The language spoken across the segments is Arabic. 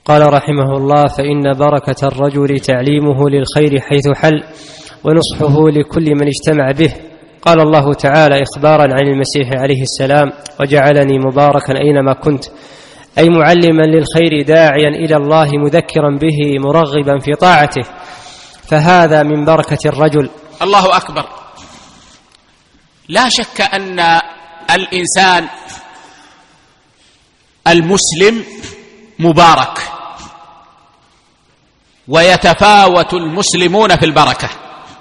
قال رحمه الله: فإن بركة الرجل تعليمه للخير حيث حل، ونصحه لكل من اجتمع به. قال الله تعالى إخبارا عن المسيح عليه السلام: وجعلني مباركا أينما كنت، أي معلما للخير داعيا إلى الله مذكرا به مرغبا في طاعته، فهذا من بركة الرجل. الله أكبر. لا شك أن الإنسان المسلم مبارك، ويتفاوت المسلمون في البركة.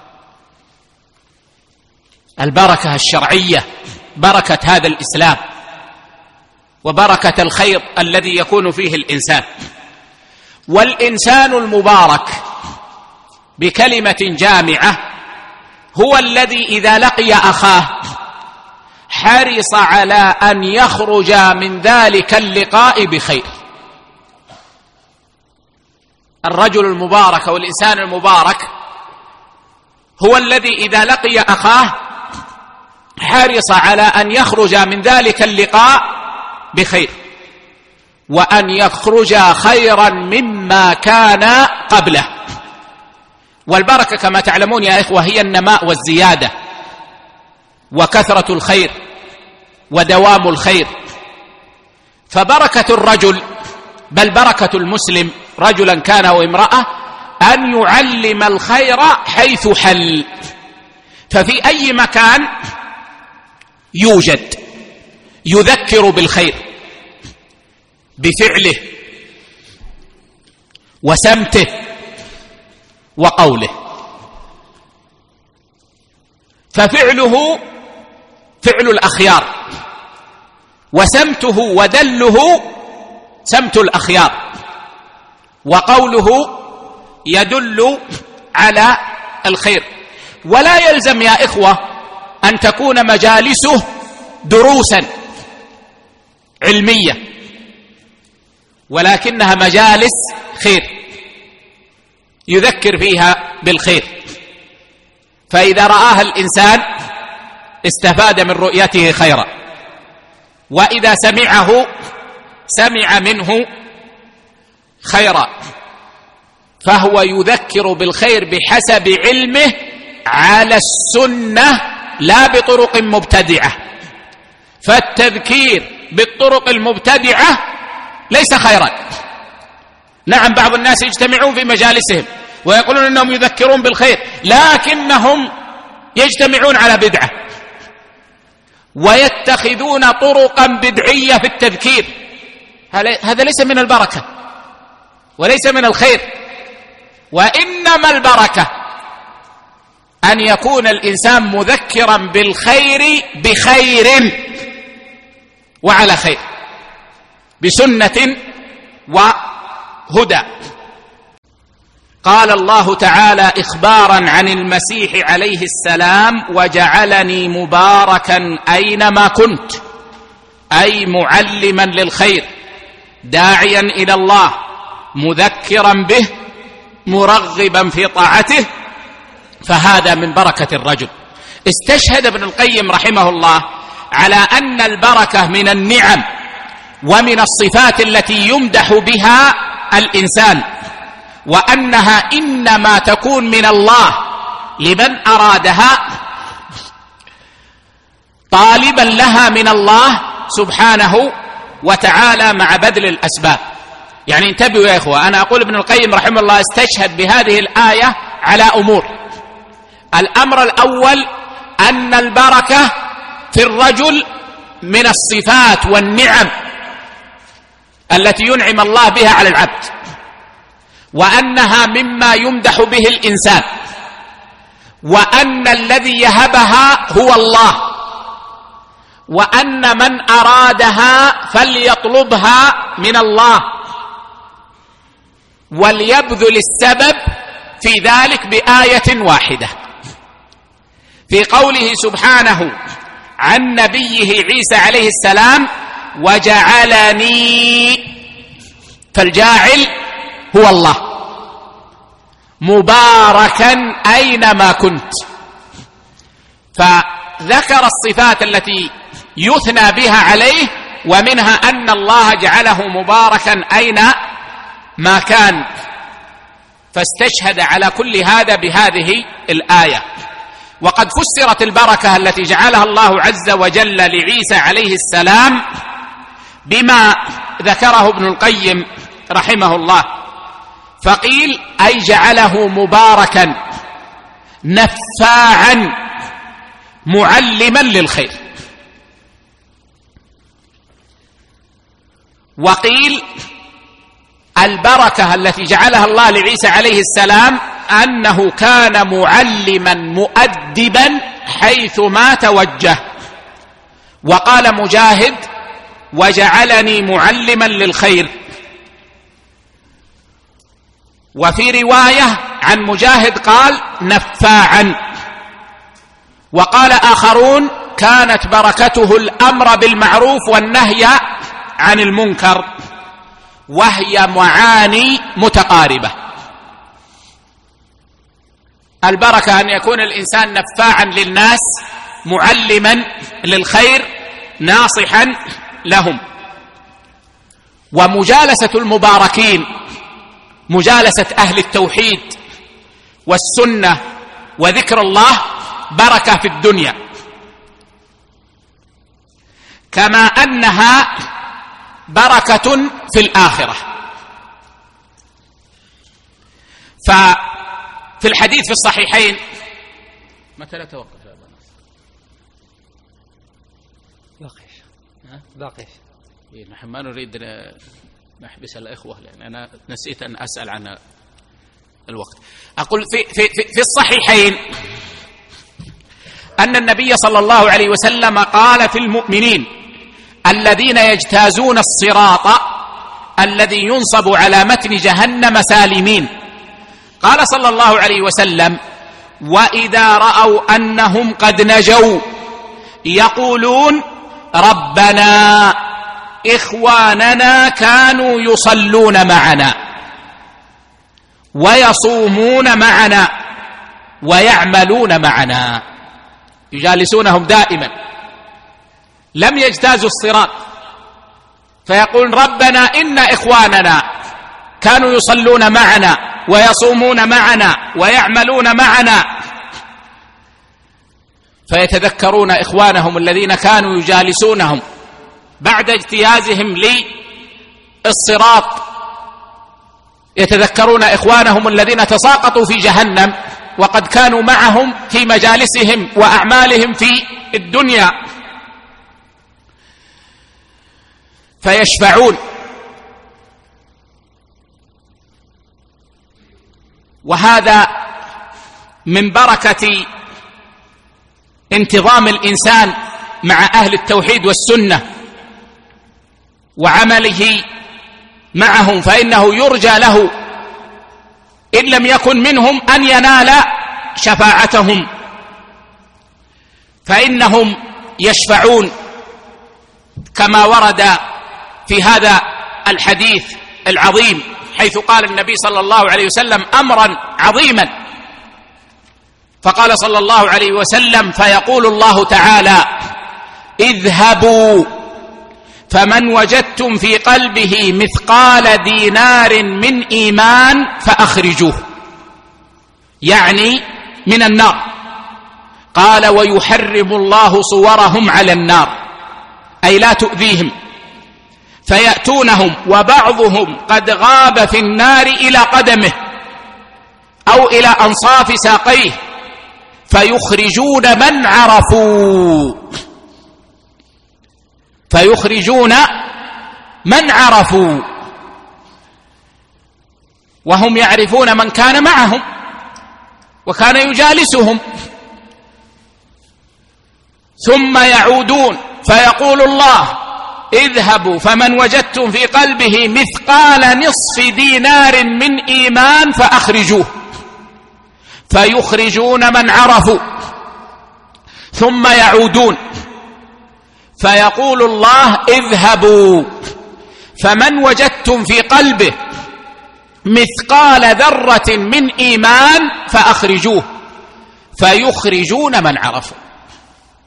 البركة الشرعية، بركة هذا الإسلام، وبركة الخير الذي يكون فيه الإنسان. والإنسان المبارك بكلمة جامعة هو الذي إذا لقي أخاه حرص على أن يخرج من ذلك اللقاء بخير. الرجل المبارك والإنسان المبارك هو الذي إذا لقي أخاه حرص على أن يخرج من ذلك اللقاء بخير، وأن يخرج خيرا مما كان قبله. والبركة كما تعلمون يا إخوة هي النماء والزيادة وكثرة الخير ودوام الخير. فبركة الرجل، بل بركة المسلم رجلا كان أو امرأة، أن يعلم الخير حيث حل. ففي أي مكان يوجد يذكر بالخير بفعله وسمته وقوله. ففعله فعل الأخيار، وسمته ودله سمت الأخيار، وقوله يدل على الخير. ولا يلزم يا إخوة أن تكون مجالسه دروسا علمية، ولكنها مجالس خير يذكر فيها بالخير. فإذا رآها الإنسان استفاد من رؤيته خيرا، وإذا سمعه سمع منه خيرا، فهو يذكر بالخير بحسب علمه على السنة لا بطرق مبتدعة. فالتذكير بالطرق المبتدعة ليس خيرا. نعم، بعض الناس يجتمعون في مجالسهم ويقولون أنهم يذكرون بالخير، لكنهم يجتمعون على بدعة ويتخذون طرقا بدعية في التذكير. هذا ليس من البركة وليس من الخير. وإنما البركة أن يكون الإنسان مذكرا بالخير بخير وعلى خير، بسنة وهدى. قال الله تعالى إخبارا عن المسيح عليه السلام: وجعلني مباركا أينما كنت، أي معلما للخير داعيا إلى الله مذكرا به مرغبا في طاعته، فهذا من بركة الرجل. استشهد ابن القيم رحمه الله على أن البركة من النعم ومن الصفات التي يمدح بها الإنسان، وأنها إنما تكون من الله لمن أرادها طالبا لها من الله سبحانه وتعالى مع بذل الأسباب. يعني انتبهوا يا إخوة، أنا أقول ابن القيم رحمه الله استشهد بهذه الآية على أمور. الأمر الأول أن البركة في الرجل من الصفات والنعم التي ينعم الله بها على العبد، وأنها مما يمدح به الإنسان، وأن الذي يهبها هو الله، وأن من أرادها فليطلبها من الله وليبذل السبب في ذلك بآية واحدة، في قوله سبحانه عن نبيه عيسى عليه السلام: وجعلني، فالجاعل هو الله، مباركا أينما كنت. فذكر الصفات التي يثنى بها عليه، ومنها أن الله جعله مباركا ما كان، فاستشهد على كل هذا بهذه الآية. وقد فسرت البركة التي جعلها الله عز وجل لعيسى عليه السلام بما ذكره ابن القيم رحمه الله، فقيل أي جعله مباركا نفاعا معلما للخير. وقيل البركة التي جعلها الله لعيسى عليه السلام أنه كان معلما مؤدبا حيثما توجه. وقال مجاهد وجعلني معلما للخير. وفي رواية عن مجاهد قال نفاعا. وقال آخرون كانت بركته الأمر بالمعروف والنهي عن المنكر، وهي معاني متقاربة. البركة أن يكون الإنسان نفاعا للناس، معلما للخير، ناصحا لهم. ومجالسة المباركين، مجالسة أهل التوحيد والسنة وذكر الله، بركة في الدنيا، كما أنها بركة في الآخرة. ففي الحديث في الصحيحين متى لا توقف يا أبا ناصر؟ باقي. نحن ما نريد نحبس الإخوة لأن أنا نسيت أن أسأل عن الوقت. أقول في الصحيحين أن النبي صلى الله عليه وسلم قال في المؤمنين الذين يجتازون الصراط الذي ينصب على متن جهنم سالمين، قال صلى الله عليه وسلم وإذا رأوا أنهم قد نجوا يقولون ربنا إخواننا كانوا يصلون معنا ويصومون معنا ويعملون معنا، يجالسونهم دائما، لم يجتازوا الصراط، فيقول ربنا إن إخواننا كانوا يصلون معنا ويصومون معنا ويعملون معنا، فيتذكرون إخوانهم الذين كانوا يجالسونهم بعد اجتيازهم للصراط، يتذكرون إخوانهم الذين تساقطوا في جهنم وقد كانوا معهم في مجالسهم وأعمالهم في الدنيا، فيشفعون. وهذا من بركة انتظام الإنسان مع أهل التوحيد والسنة وعمله معهم، فإنه يرجى له إن لم يكن منهم أن ينال شفاعتهم، فإنهم يشفعون كما ورد في هذا الحديث العظيم، حيث قال النبي صلى الله عليه وسلم أمرا عظيما، فقال صلى الله عليه وسلم فيقول الله تعالى اذهبوا فمن وجدتم في قلبه مثقال دينار من إيمان فأخرجوه، يعني من النار. قال ويحرم الله صورهم على النار، أي لا تؤذيهم، فيأتونهم وبعضهم قد غاب في النار إلى قدمه أو إلى أنصاف ساقيه، فيخرجون من عرفوا، فيخرجون من عرفوا، وهم يعرفون من كان معهم وكان يجالسهم، ثم يعودون فيقول الله اذهبوا فمن وجدتم في قلبه مثقال نصف دينار من إيمان فأخرجوه، فيخرجون من عرفوا، ثم يعودون فيقول الله اذهبوا فمن وجدتم في قلبه مثقال ذرة من إيمان فأخرجوه، فيخرجون من عرفوا.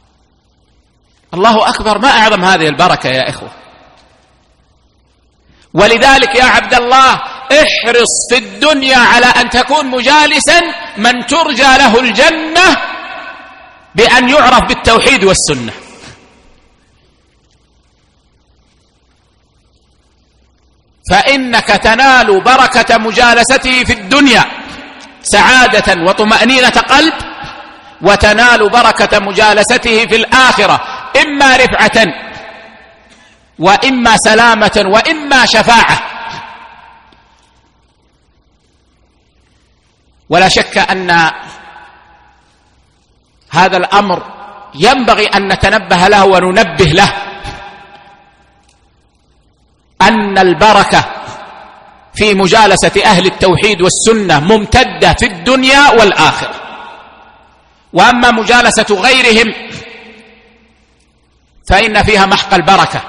الله أكبر، ما أعظم هذه البركة يا إخوة. ولذلك يا عبد الله احرص في الدنيا على أن تكون مجالسا من ترجى له الجنة بأن يعرف بالتوحيد والسنة. فإنك تنال بركة مجالسته في الدنيا سعادة وطمأنينة قلب، وتنال بركة مجالسته في الآخرة إما رفعة وإما سلامة وإما شفاعة. ولا شك أن هذا الأمر ينبغي أن نتنبه له وننبه له، أن البركة في مجالسة أهل التوحيد والسنة ممتدة في الدنيا والآخرة. وأما مجالسة غيرهم فإن فيها محق البركة،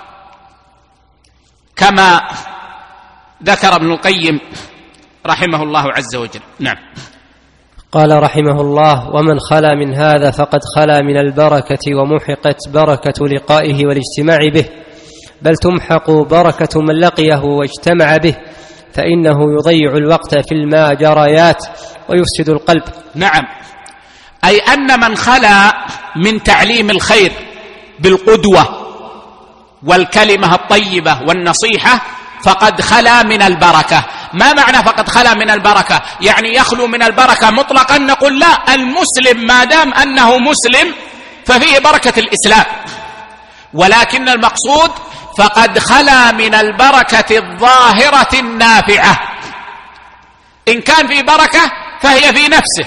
كما ذكر ابن القيم رحمه الله عز وجل. نعم. قال رحمه الله: ومن خلا من هذا فقد خلا من البركة، ومحقت بركة لقائه والاجتماع به، بل تمحق بركة من لقيه واجتمع به، فإنه يضيع الوقت في الماجريات ويفسد القلب. نعم، أي أن من خلا من تعليم الخير بالقدوة والكلمة الطيبة والنصيحة فقد خلا من البركة. ما معنى فقد خلا من البركة؟ يعني يخلو من البركة مطلقا؟ نقول لا، المسلم ما دام أنه مسلم ففيه بركة الإسلام، ولكن المقصود فقد خلا من البركة الظاهرة النافعة. إن كان في بركة فهي في نفسه،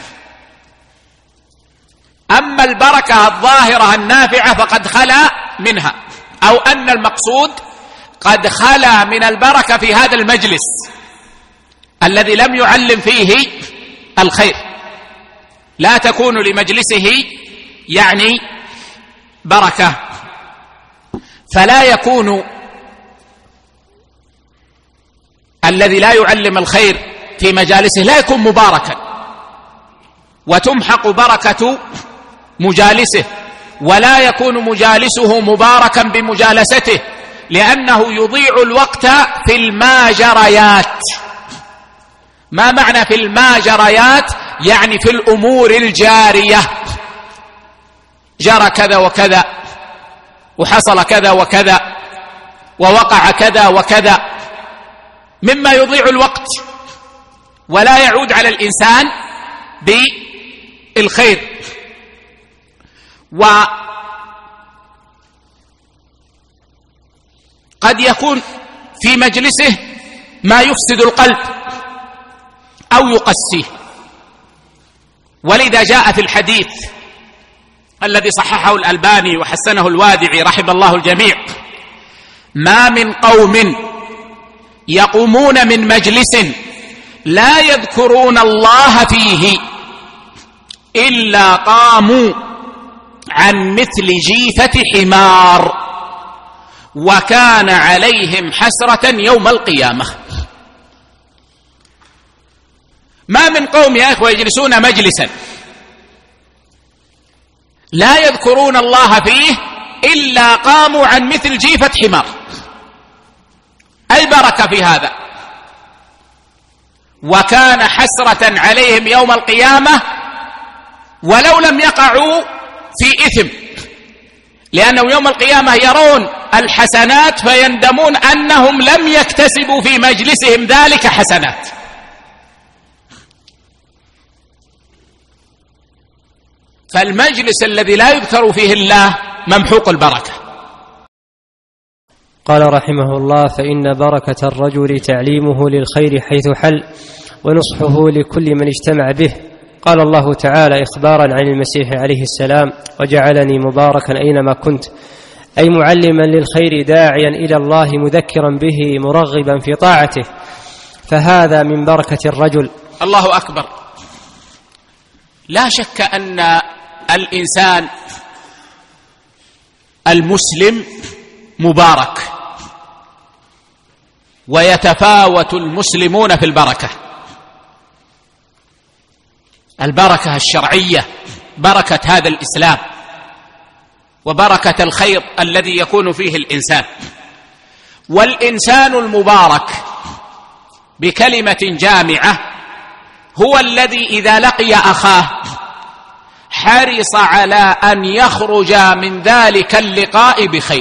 أما البركة الظاهرة النافعة فقد خلا منها، أو أن المقصود قد خلا من البركة في هذا المجلس الذي لم يعلم فيه الخير. لا تكون لمجلسه يعني بركة، فلا يكون الذي لا يعلم الخير في مجالسه لا يكون مباركا، وتمحق بركة مجالسه، ولا يكون مجالسه مباركا بمجالسته، لأنه يضيع الوقت في الماجريات. ما معنى في الماجريات؟ يعني في الأمور الجارية، جرى كذا وكذا وحصل كذا وكذا ووقع كذا وكذا، مما يضيع الوقت ولا يعود على الإنسان بالخير. وقد يكون في مجلسه ما يفسد القلب أو يقسيه، ولذا جاء في الحديث الذي صححه الألباني وحسنه الوادعي رحم الله الجميع: ما من قوم يقومون من مجلس لا يذكرون الله فيه إلا قاموا عن مثل جيفة حمار وكان عليهم حسرة يوم القيامة. ما من قوم يا إخوة يجلسون مجلسا لا يذكرون الله فيه إلا قاموا عن مثل جيفة حمار، أي بركة في هذا، وكان حسرة عليهم يوم القيامة ولو لم يقعوا في إثم، لأنه يوم القيامة يرون الحسنات فيندمون أنهم لم يكتسبوا في مجلسهم ذلك حسنات. فالمجلس الذي لا يذكر فيه الله ممحوق البركة. قال رحمه الله: فإن بركة الرجل تعليمه للخير حيث حل، ونصحه لكل من اجتمع به. قال الله تعالى إخبارا عن المسيح عليه السلام: وجعلني مباركا أينما كنت، أي معلما للخير داعيا إلى الله مذكرا به مرغبا في طاعته، فهذا من بركة الرجل. الله أكبر. لا شك أن الإنسان المسلم مبارك، ويتفاوت المسلمون في البركة. البركة الشرعية، بركة هذا الإسلام، وبركة الخير الذي يكون فيه الإنسان. والإنسان المبارك بكلمة جامعة هو الذي إذا لقي أخاه حرص على أن يخرج من ذلك اللقاء بخير.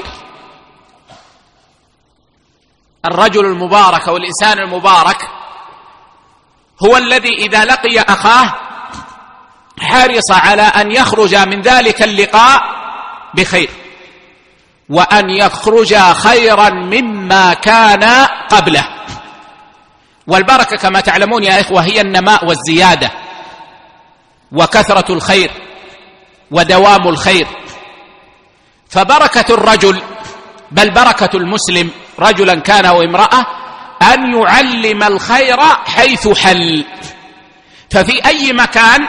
الرجل المبارك أو الإنسان المبارك هو الذي إذا لقي أخاه حرص على أن يخرج من ذلك اللقاء بخير، وأن يخرج خيرا مما كان قبله. والبركة كما تعلمون يا إخوة هي النماء والزيادة وكثرة الخير ودوام الخير. فبركة الرجل بل بركة المسلم رجلا كان أو امرأة أن يعلم الخير حيث حل، ففي أي مكان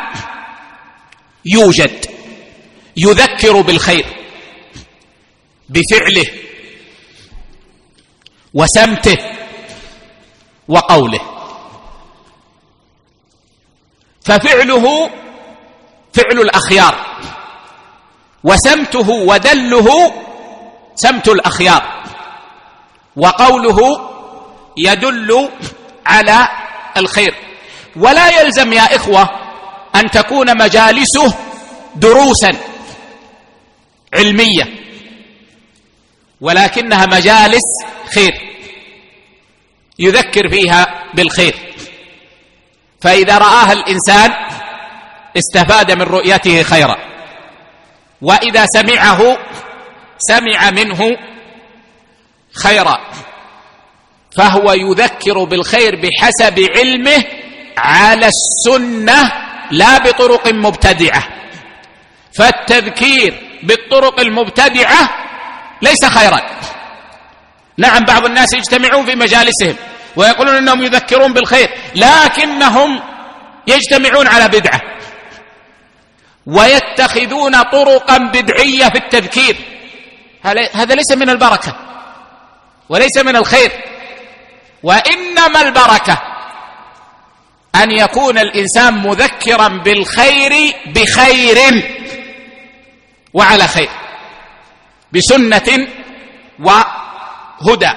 يوجد يذكر بالخير بفعله وسمته وقوله. ففعله فعل الأخيار، وسمته ودله سمت الأخيار، وقوله يدل على الخير. ولا يلزم يا إخوة أن تكون مجالسه دروسا علمية، ولكنها مجالس خير يذكر فيها بالخير، فإذا رآها الإنسان استفاد من رؤيته خيرا، وإذا سمعه سمع منه خيرا، فهو يذكر بالخير بحسب علمه على السنة لا بطرق مبتدعة. فالتذكير بالطرق المبتدعة ليس خيرا. نعم بعض الناس يجتمعون في مجالسهم ويقولون أنهم يذكرون بالخير، لكنهم يجتمعون على بدعة ويتخذون طرقا بدعية في التذكير. هذا ليس من البركة وليس من الخير، وإنما البركة أن يكون الإنسان مذكرا بالخير بخير وعلى خير، بسنة وهدى.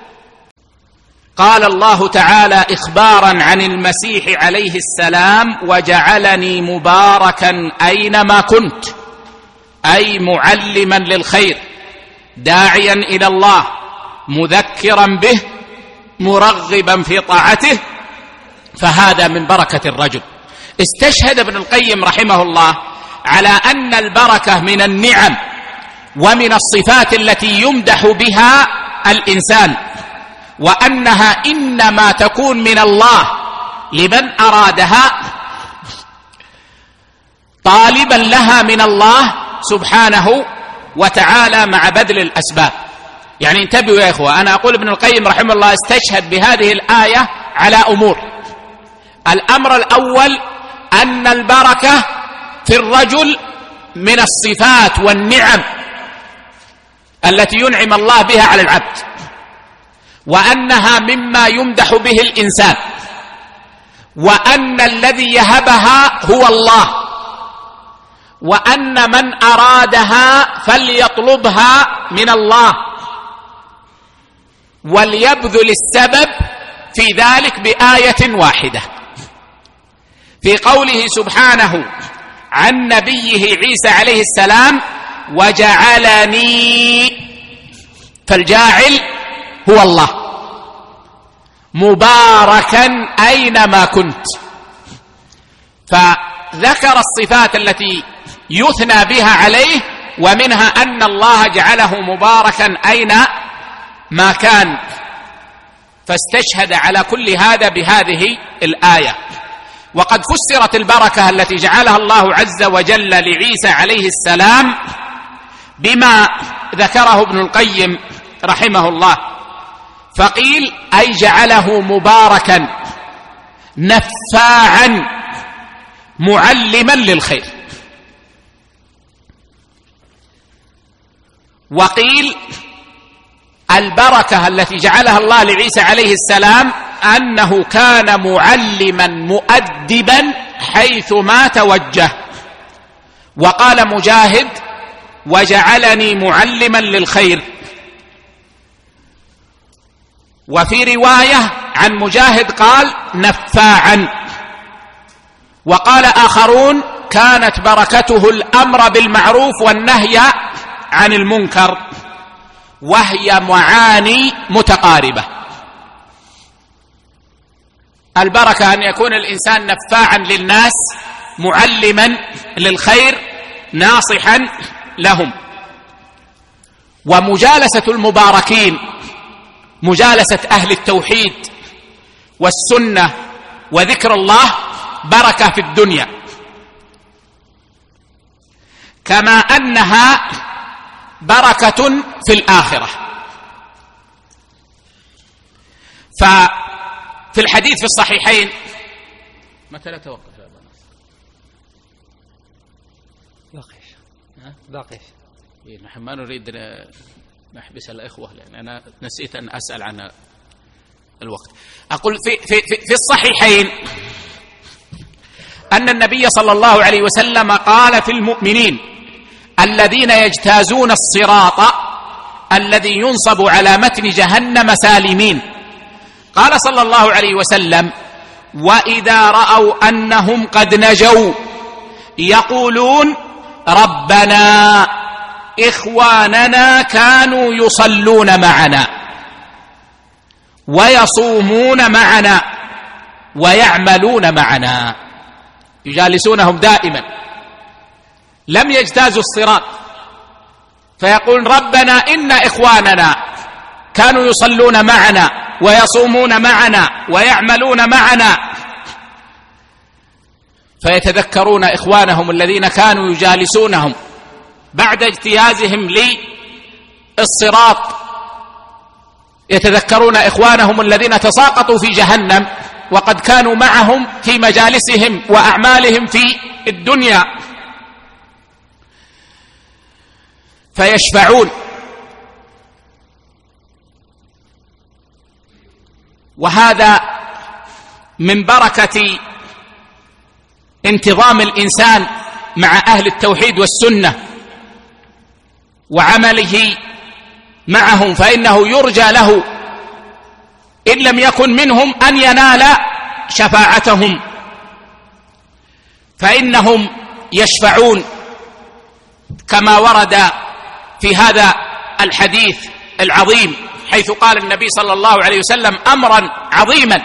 قال الله تعالى إخبارا عن المسيح عليه السلام: وجعلني مباركا أينما كنت، أي معلما للخير، داعيا إلى الله، مذكرا به، مرغبا في طاعته. فهذا من بركة الرجل. استشهد ابن القيم رحمه الله على أن البركة من النعم ومن الصفات التي يمدح بها الإنسان، وأنها إنما تكون من الله لمن أرادها طالبا لها من الله سبحانه وتعالى مع بذل الأسباب. يعني انتبهوا يا إخوة، أنا أقول ابن القيم رحمه الله استشهد بهذه الآية على أمور. الأمر الأول أن البركة في الرجل من الصفات والنعم التي ينعم الله بها على العبد، وأنها مما يمدح به الإنسان، وأن الذي يهبها هو الله، وأن من أرادها فليطلبها من الله وليبذل السبب في ذلك بآية واحدة، في قوله سبحانه عن نبيه عيسى عليه السلام: وجعلني، فالجاعل هو الله، مباركا أينما كنت. فذكر الصفات التي يثنى بها عليه، ومنها أن الله جعله مباركا أينما كان، فاستشهد على كل هذا بهذه الآية. وقد فسرت البركة التي جعلها الله عز وجل لعيسى عليه السلام بما ذكره ابن القيم رحمه الله، فقيل أي جعله مباركا نفاعا معلما للخير. وقيل البركة التي جعلها الله لعيسى عليه السلام أنه كان معلما مؤدبا حيث ما توجه. وقال مجاهد: وجعلني معلما للخير، وفي رواية عن مجاهد قال نفاعا، وقال آخرون كانت بركته الأمر بالمعروف والنهي عن المنكر، وهي معاني متقاربة. البركة أن يكون الإنسان نفاعا للناس، معلما للخير، ناصحا لهم. ومجالسة المباركين، مجالسة أهل التوحيد والسنة وذكر الله، بركة في الدنيا، كما أنها بركة في الآخرة. ففي الحديث في الصحيحين، متى لا توقف يا أبا ناصر؟ باقي. نحن ما نريد نحبس الإخوة، لأن أنا نسيت أن أسأل عن الوقت. أقول في الصحيحين أن النبي صلى الله عليه وسلم قال في المؤمنين الذين يجتازون الصراط الذي ينصب على متن جهنم سالمين، قال صلى الله عليه وسلم: وإذا رأوا أنهم قد نجوا يقولون ربنا إخواننا كانوا يصلون معنا ويصومون معنا ويعملون معنا، يجالسونهم دائما، لم يجتازوا الصراط، فيقول ربنا إن إخواننا كانوا يصلون معنا ويصومون معنا ويعملون معنا، فيتذكرون إخوانهم الذين كانوا يجالسونهم بعد اجتيازهم للصراط، يتذكرون إخوانهم الذين تساقطوا في جهنم وقد كانوا معهم في مجالسهم وأعمالهم في الدنيا، فيشفعون. وهذا من بركة انتظام الإنسان مع أهل التوحيد والسنة وعمله معهم، فإنه يرجى له إن لم يكن منهم أن ينال شفاعتهم، فإنهم يشفعون كما ورد في هذا الحديث العظيم، حيث قال النبي صلى الله عليه وسلم أمرا عظيما،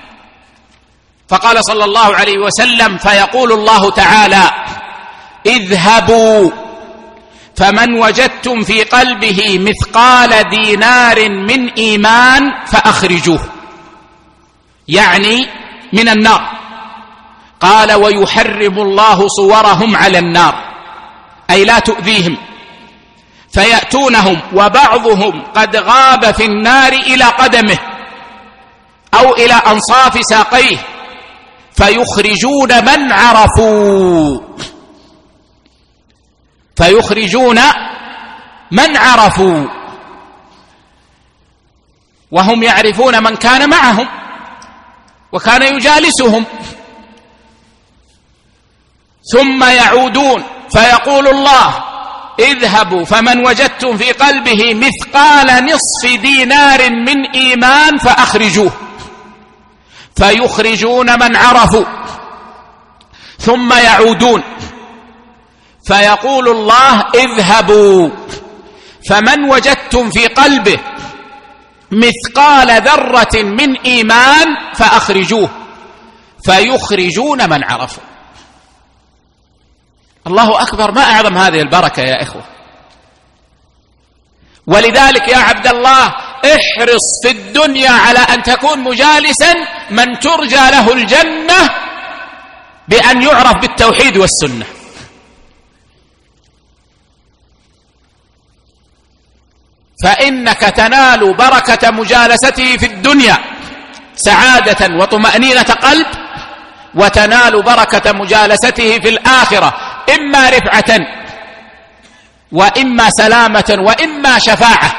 فقال صلى الله عليه وسلم: فيقول الله تعالى: اذهبوا فمن وجدتم في قلبه مثقال دينار من إيمان فأخرجوه، يعني من النار. قال: ويحرم الله صورهم على النار، أي لا تؤذيهم، فيأتونهم وبعضهم قد غاب في النار إلى قدمه أو إلى أنصاف ساقيه، فيخرجون من عرفوا، وهم يعرفون من كان معهم وكان يجالسهم، ثم يعودون فيقول الله: اذهبوا فمن وجدتم في قلبه مثقال نصف دينار من إيمان فأخرجوه، فيخرجون من عرفوا، ثم يعودون فيقول الله: اذهبوا فمن وجدتم في قلبه مثقال ذرة من إيمان فأخرجوه، فيخرجون من عرفوا. الله أكبر، ما أعظم هذه البركة يا إخوة. ولذلك يا عبد الله احرص في الدنيا على أن تكون مجالسا من ترجى له الجنة بأن يعرف بالتوحيد والسنة، فإنك تنال بركة مجالسته في الدنيا سعادة وطمأنينة قلب، وتنال بركة مجالسته في الآخرة إما رفعة وإما سلامة وإما شفاعة.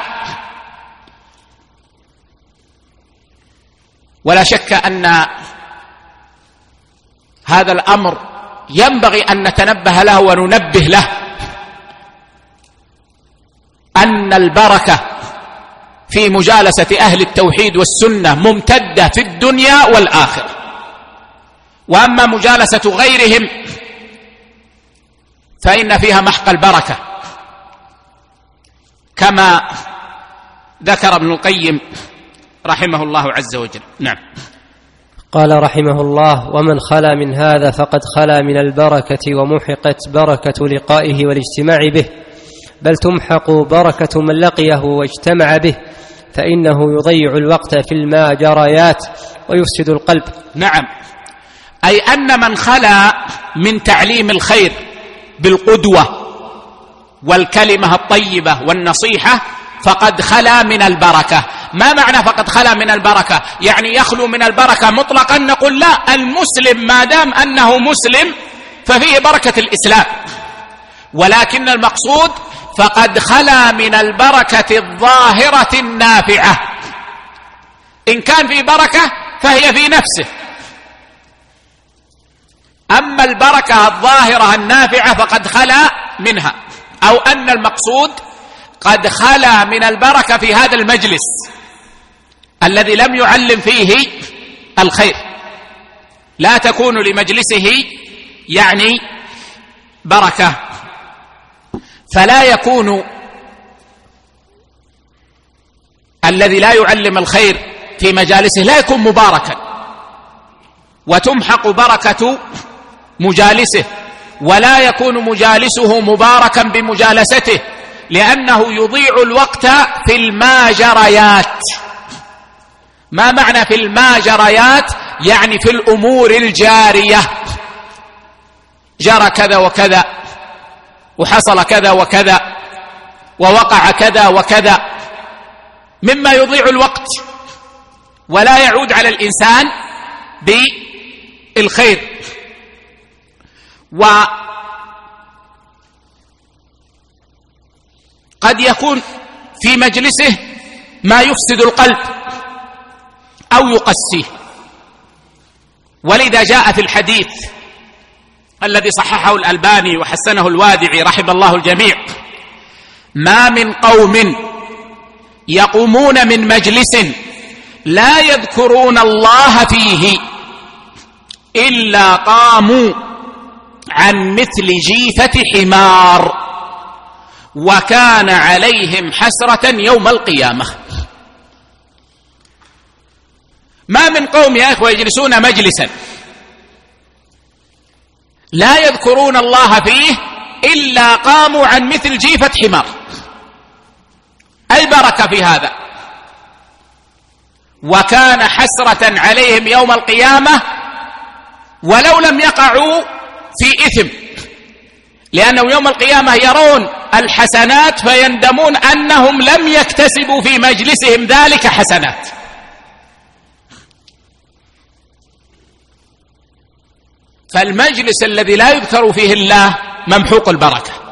ولا شك أن هذا الأمر ينبغي أن نتنبه له وننبه له، أن البركة في مجالسة أهل التوحيد والسنة ممتدة في الدنيا والآخرة. وأما مجالسة غيرهم فإن فيها محق البركة، كما ذكر ابن القيم رحمه الله عز وجل. نعم. قال رحمه الله: ومن خلا من هذا فقد خلا من البركة، ومحقت بركة لقائه والاجتماع به، بل تمحق بركة من لقيه واجتمع به، فإنه يضيع الوقت في الماجريات ويفسد القلب. نعم، أي أن من خلا من تعليم الخير بالقدوة والكلمة الطيبة والنصيحة فقد خلا من البركة. ما معنى فقد خلا من البركة؟ يعني يخلو من البركة مطلقا؟ نقول لا، المسلم ما دام أنه مسلم ففيه بركة الإسلام، ولكن المقصود فقد خلا من البركة الظاهرة النافعة. إن كان في بركة فهي في نفسه، أما البركة الظاهرة النافعة فقد خلا منها، أو أن المقصود قد خلا من البركة في هذا المجلس الذي لم يعلم فيه الخير، لا تكون لمجلسه يعني بركة، فلا يكون الذي لا يعلم الخير في مجالسه لا يكون مباركا، وتمحق بركة مجالسه، ولا يكون مجالسه مباركا بمجالسته، لأنه يضيع الوقت في الماجريات. ما معنى في الماجريات؟ يعني في الأمور الجارية، جرى كذا وكذا، وحصل كذا وكذا، ووقع كذا وكذا، مما يضيع الوقت ولا يعود على الإنسان بالخير. وقد يكون في مجلسه ما يفسد القلب أو يقسيه، ولذا جاء في الحديث الذي صححه الألباني وحسنه الوادعي رحم الله الجميع: ما من قوم يقومون من مجلس لا يذكرون الله فيه إلا قاموا عن مثل جيفة حمار، وكان عليهم حسرة يوم القيامة. ما من قوم يا إخوة يجلسون مجلسا لا يذكرون الله فيه إلا قاموا عن مثل جيفة حمار، أي بركة في هذا، وكان حسرة عليهم يوم القيامة ولو لم يقعوا في إثم، لأنهم يوم القيامة يرون الحسنات فيندمون أنهم لم يكتسبوا في مجلسهم ذلك حسنات. فالمجلس الذي لا يذكر فيه الله ممحوق البركة،